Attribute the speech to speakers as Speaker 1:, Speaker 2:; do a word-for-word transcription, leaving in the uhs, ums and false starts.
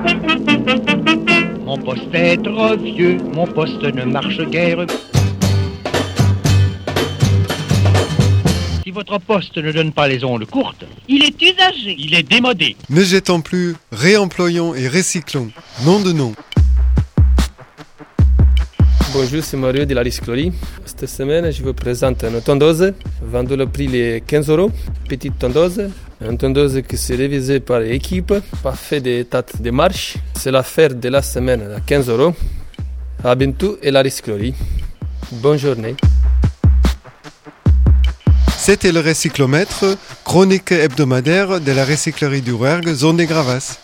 Speaker 1: Mon poste est trop vieux, mon poste ne marche guère. Si votre poste ne donne pas les ondes courtes,
Speaker 2: il est usagé.
Speaker 1: Il est démodé.
Speaker 3: Ne jetons plus, réemployons et recyclons. Nom de nom.
Speaker 4: Bonjour, c'est Mario de la recyclerie. Cette semaine, je vous présente une tondeuse, vendue le prix les quinze euros. Petite tondeuse, une tondeuse qui s'est révisée par l'équipe, pas fait des tas de marches. C'est l'affaire de la semaine à quinze euros. À bientôt et la recyclerie. Bonne journée.
Speaker 3: C'était le Recyclomètre, chronique hebdomadaire de la recyclerie du Rouergue, zone des Gravas.